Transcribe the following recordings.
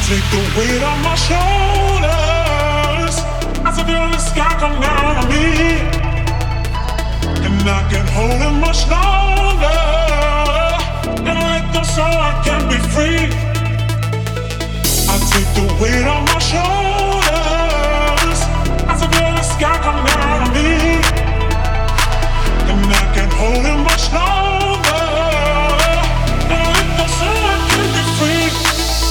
Take the weight on my shoulders as I feel the sky come down on me, and I can't hold it much longer. And I let go so I can be free. I take the weight on my shoulders as I feel the sky come down on me, and I can't hold it much longer. And I let go so I can be free.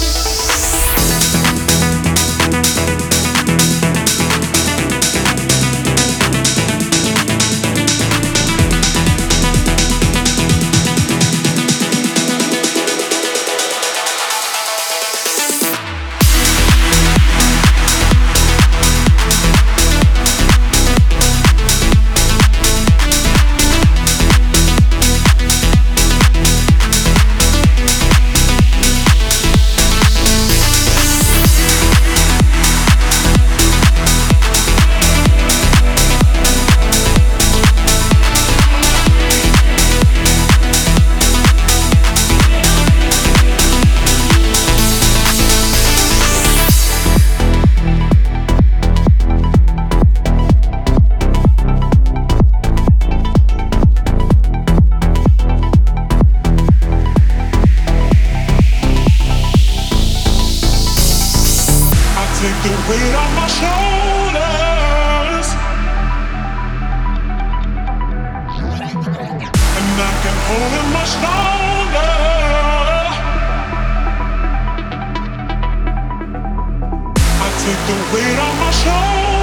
Take the weight on my shoulders, and I can't hold it much longer. I take the weight on my shoulders.